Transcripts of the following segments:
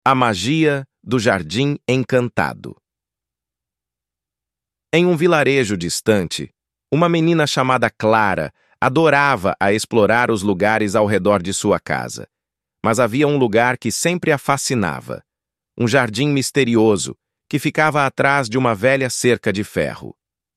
A magia do Jardim Encantado. Em um vilarejo distante, uma menina chamada Clara adorava a explorar os lugares ao redor de sua casa. Mas havia um lugar que sempre a fascinava. Um jardim misterioso que ficava atrás de uma velha cerca de ferro.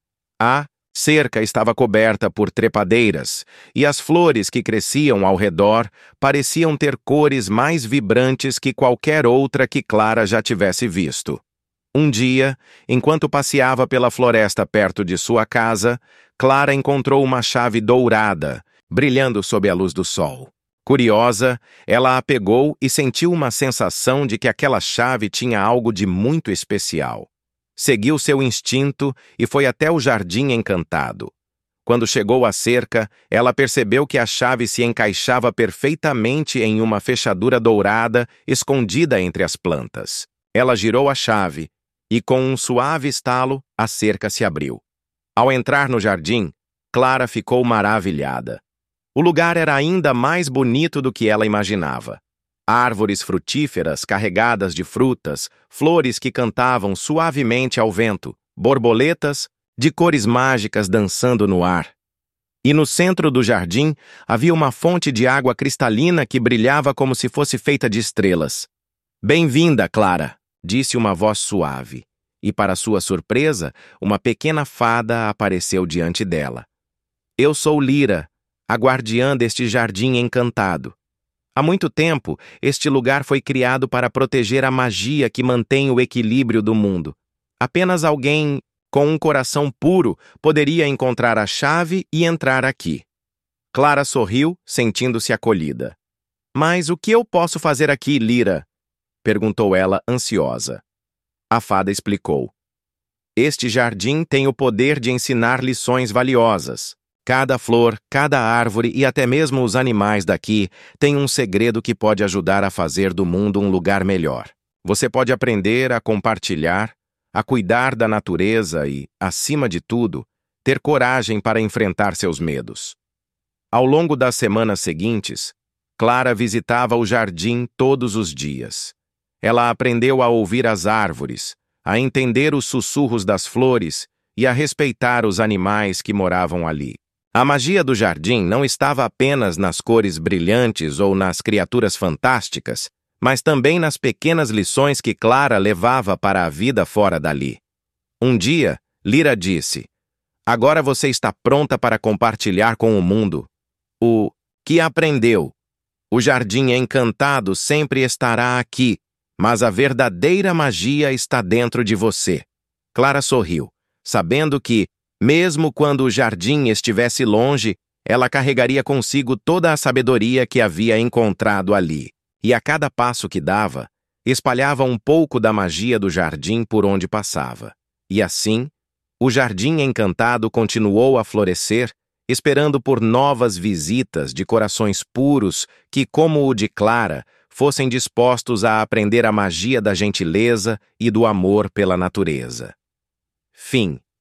A cerca estava coberta por trepadeiras, e as flores que cresciam ao redor pareciam ter cores mais vibrantes que qualquer outra que Clara já tivesse visto. Um dia, enquanto passeava pela floresta perto de sua casa, Clara encontrou uma chave dourada, brilhando sob a luz do sol. Curiosa, ela a pegou e sentiu uma sensação de que aquela chave tinha algo de muito especial. Seguiu seu instinto e foi até o Jardim Encantado. Quando chegou à cerca, ela percebeu que a chave se encaixava perfeitamente em uma fechadura dourada escondida entre as plantas. Ela girou a chave e, com um suave estalo, a cerca se abriu. Ao entrar no jardim, Clara ficou maravilhada. O lugar era ainda mais bonito do que ela imaginava. Árvores frutíferas carregadas de frutas, flores que cantavam suavemente ao vento, borboletas de cores mágicas dançando no ar. E no centro do jardim havia uma fonte de água cristalina que brilhava como se fosse feita de estrelas. "Bem-vinda, Clara", disse uma voz suave. E, para sua surpresa, uma pequena fada apareceu diante dela. "Eu sou Lyra, a guardiã deste jardim encantado. Há muito tempo, este lugar foi criado para proteger a magia que mantém o equilíbrio do mundo. Apenas alguém com um coração puro poderia encontrar a chave e entrar aqui." Clara sorriu, sentindo-se acolhida. "Mas o que eu posso fazer aqui, Lyra?" perguntou ela, ansiosa. A fada explicou. "Este jardim tem o poder de ensinar lições valiosas. Cada flor, cada árvore e até mesmo os animais daqui têm um segredo que pode ajudar a fazer do mundo um lugar melhor. Você pode aprender a compartilhar, a cuidar da natureza e, acima de tudo, ter coragem para enfrentar seus medos." Ao longo das semanas seguintes, Clara visitava o jardim todos os dias. Ela aprendeu a ouvir as árvores, a entender os sussurros das flores e a respeitar os animais que moravam ali. A magia do jardim não estava apenas nas cores brilhantes ou nas criaturas fantásticas, mas também nas pequenas lições que Clara levava para a vida fora dali. Um dia, Lyra disse: "Agora você está pronta para compartilhar com o mundo o que aprendeu. O Jardim Encantado sempre estará aqui, mas a verdadeira magia está dentro de você." Clara sorriu, sabendo que, mesmo quando o jardim estivesse longe, ela carregaria consigo toda a sabedoria que havia encontrado ali. E a cada passo que dava, espalhava um pouco da magia do jardim por onde passava. E assim, o Jardim Encantado continuou a florescer, esperando por novas visitas de corações puros que, como o de Clara, fossem dispostos a aprender a magia da gentileza e do amor pela natureza. Fim.